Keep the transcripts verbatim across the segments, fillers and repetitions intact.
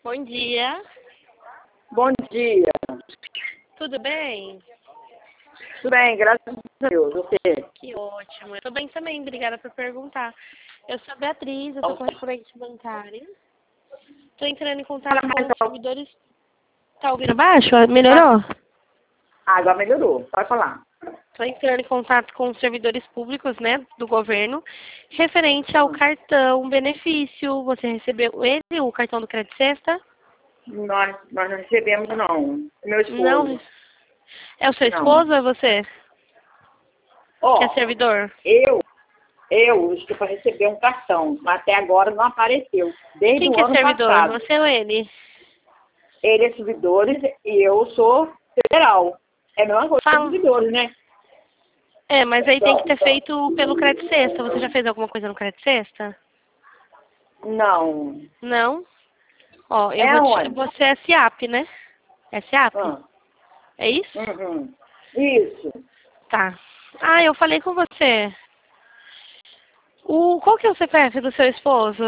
Bom dia. Bom dia. Tudo bem? Tudo bem, graças a Deus. Você? Que ótimo. Eu tô bem também, obrigada por perguntar. Eu sou a Beatriz, eu sou correspondente bancária. Tô entrando em contato Fala com mais os alto. servidores. Tá ouvindo baixo? Melhorou? Ah, agora melhorou. Pode falar. Tô entrando em contato com os servidores públicos, né, do governo, referente ao cartão benefício. Você recebeu ele, o cartão do Crédito Sexta? Nós, nós não recebemos, não. Meu esposo. Não. É o seu Não. esposo ou é você Ó, que é servidor? eu, eu estou para receber um cartão, mas até agora não apareceu. Desde Quem o que é ano servidor? passado. Você ou ele? Ele é servidores e eu sou federal. É a mesma coisa que Fala. servidores, né? É, mas aí tem que ter feito pelo Crédito Sexta. Você já fez alguma coisa no Crédito Sexta? Não. Não? Ó, eu É vou te... onde? Você é S A P, né? É S A P? Ah. É isso? Uhum. Isso. Tá. Ah, eu falei com você. O... Qual que é o C P F do seu esposo?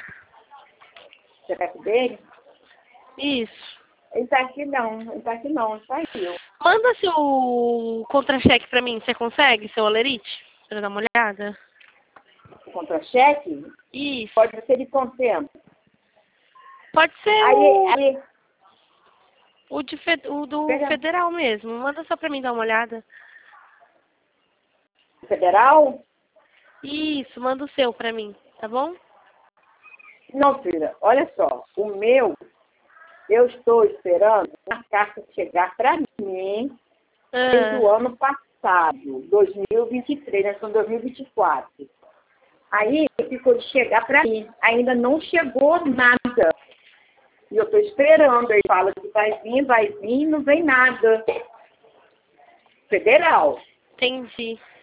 C P F dele? Isso. Ele tá aqui não. Ele tá aqui não. Saiu. Manda seu contra-cheque pra mim, você consegue, seu olerite? Pra eu dar uma olhada? Contra-cheque? Isso. Pode ser de quanto tempo? Pode ser Aí, o, aí, o, de fe... o do pega- federal mesmo. Manda só pra mim dar uma olhada. federal? Isso, manda o seu pra mim, tá bom? Não, filha, olha só, o meu, eu estou esperando a carta chegar para mim desde o Ah, ano passado, dois mil e vinte e três, nós estamos em dois mil e vinte e quatro. Aí ficou de chegar para mim, ainda não chegou nada. E eu estou esperando, ele fala que vai vir, vai vir, não vem nada. Federal. entendi.